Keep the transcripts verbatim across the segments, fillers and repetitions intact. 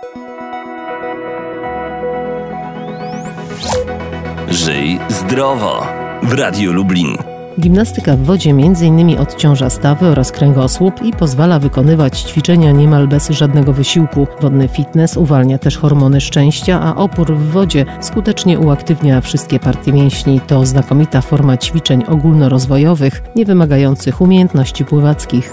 Żyj zdrowo w Radiu Lublin. Gimnastyka w wodzie między innymi odciąża stawy oraz kręgosłup i pozwala wykonywać ćwiczenia niemal bez żadnego wysiłku. Wodny fitness uwalnia też hormony szczęścia, a opór w wodzie skutecznie uaktywnia wszystkie partie mięśni. To znakomita forma ćwiczeń ogólnorozwojowych, nie wymagających umiejętności pływackich.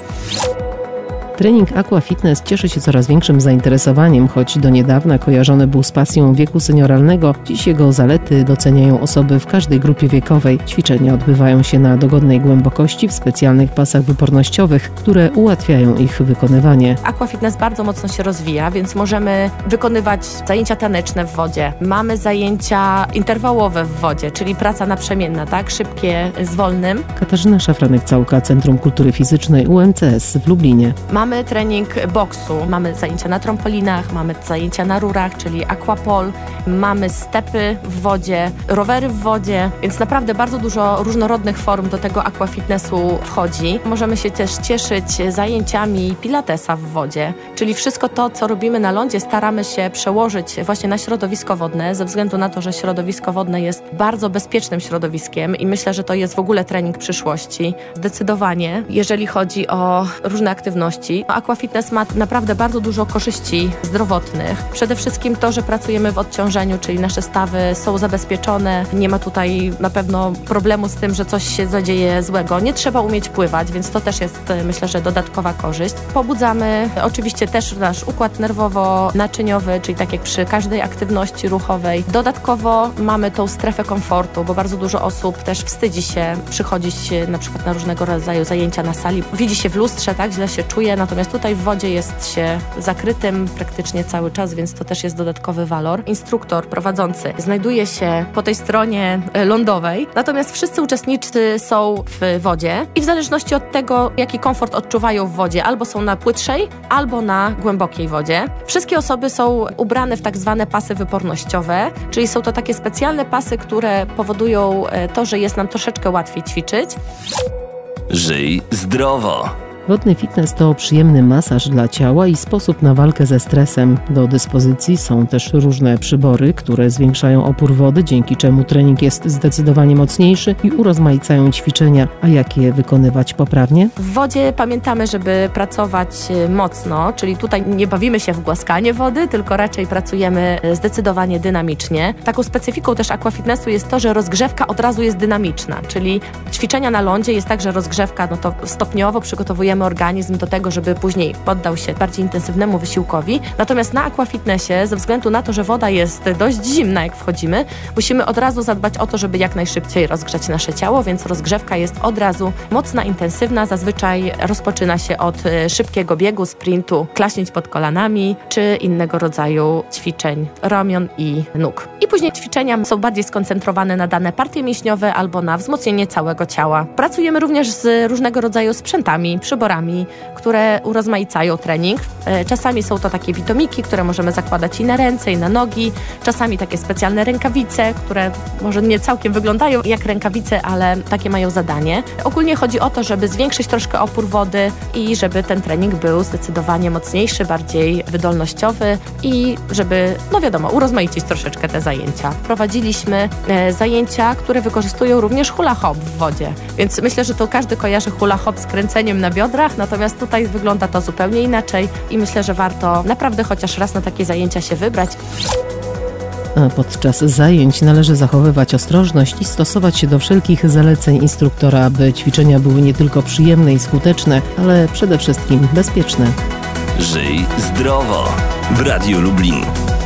Trening Aqua Fitness cieszy się coraz większym zainteresowaniem, choć do niedawna kojarzony był z pasją wieku senioralnego. Dziś jego zalety doceniają osoby w każdej grupie wiekowej. Ćwiczenia odbywają się na dogodnej głębokości w specjalnych pasach wypornościowych, które ułatwiają ich wykonywanie. Aqua Fitness bardzo mocno się rozwija, więc możemy wykonywać zajęcia taneczne w wodzie. Mamy zajęcia interwałowe w wodzie, czyli praca naprzemienna, tak? Szybkie z wolnym. Katarzyna Szafranek-Całka, Centrum Kultury Fizycznej U M C S w Lublinie. Mamy trening boksu, mamy zajęcia na trampolinach, mamy zajęcia na rurach, czyli aquapol, mamy stepy w wodzie, rowery w wodzie, więc naprawdę bardzo dużo różnorodnych form do tego aqua fitnessu wchodzi. Możemy się też cieszyć zajęciami pilatesa w wodzie, czyli wszystko to, co robimy na lądzie, staramy się przełożyć właśnie na środowisko wodne, ze względu na to, że środowisko wodne jest bardzo bezpiecznym środowiskiem i myślę, że to jest w ogóle trening przyszłości. Zdecydowanie, jeżeli chodzi o różne aktywności, Aqua Fitness ma naprawdę bardzo dużo korzyści zdrowotnych. Przede wszystkim to, że pracujemy w odciążeniu, czyli nasze stawy są zabezpieczone. Nie ma tutaj na pewno problemu z tym, że coś się zadzieje złego. Nie trzeba umieć pływać, więc to też jest, myślę, że dodatkowa korzyść. Pobudzamy oczywiście też nasz układ nerwowo-naczyniowy, czyli tak jak przy każdej aktywności ruchowej. Dodatkowo mamy tą strefę komfortu, bo bardzo dużo osób też wstydzi się przychodzić na przykład na różnego rodzaju zajęcia na sali. Widzi się w lustrze, tak, źle się czuje, natomiast tutaj w wodzie jest się zakrytym praktycznie cały czas, więc to też jest dodatkowy walor. Instruktor prowadzący znajduje się po tej stronie lądowej, natomiast wszyscy uczestnicy są w wodzie i w zależności od tego, jaki komfort odczuwają w wodzie, albo są na płytszej, albo na głębokiej wodzie. Wszystkie osoby są ubrane w tak zwane pasy wypornościowe, czyli są to takie specjalne pasy, które powodują to, że jest nam troszeczkę łatwiej ćwiczyć. Żyj zdrowo. Wodny fitness to przyjemny masaż dla ciała i sposób na walkę ze stresem. Do dyspozycji są też różne przybory, które zwiększają opór wody, dzięki czemu trening jest zdecydowanie mocniejszy i urozmaicają ćwiczenia. A jak je wykonywać poprawnie? W wodzie pamiętamy, żeby pracować mocno, czyli tutaj nie bawimy się w głaskanie wody, tylko raczej pracujemy zdecydowanie dynamicznie. Taką specyfiką też aqua fitnessu jest to, że rozgrzewka od razu jest dynamiczna, czyli ćwiczenia na lądzie jest tak, że rozgrzewka no to stopniowo przygotowujemy organizm do tego, żeby później poddał się bardziej intensywnemu wysiłkowi. Natomiast na aqua fitnessie, ze względu na to, że woda jest dość zimna, jak wchodzimy, musimy od razu zadbać o to, żeby jak najszybciej rozgrzać nasze ciało, więc rozgrzewka jest od razu mocna, intensywna. Zazwyczaj rozpoczyna się od szybkiego biegu, sprintu, klaśnięć pod kolanami, czy innego rodzaju ćwiczeń ramion i nóg. I później ćwiczenia są bardziej skoncentrowane na dane partie mięśniowe albo na wzmocnienie całego ciała. Pracujemy również z różnego rodzaju sprzętami, przyborami, które urozmaicają trening. Czasami są to takie witomiki, które możemy zakładać i na ręce, i na nogi. Czasami takie specjalne rękawice, które może nie całkiem wyglądają jak rękawice, ale takie mają zadanie. Ogólnie chodzi o to, żeby zwiększyć troszkę opór wody i żeby ten trening był zdecydowanie mocniejszy, bardziej wydolnościowy i żeby, no wiadomo, urozmaicić troszeczkę te zajęcia. Prowadziliśmy e, zajęcia, które wykorzystują również hula hop w wodzie, więc myślę, że to każdy kojarzy hula hop z kręceniem na biodrach, natomiast tutaj wygląda to zupełnie inaczej i myślę, że warto naprawdę chociaż raz na takie zajęcia się wybrać. A podczas zajęć należy zachowywać ostrożność i stosować się do wszelkich zaleceń instruktora, aby ćwiczenia były nie tylko przyjemne i skuteczne, ale przede wszystkim bezpieczne. Żyj zdrowo w Radiu Lublin.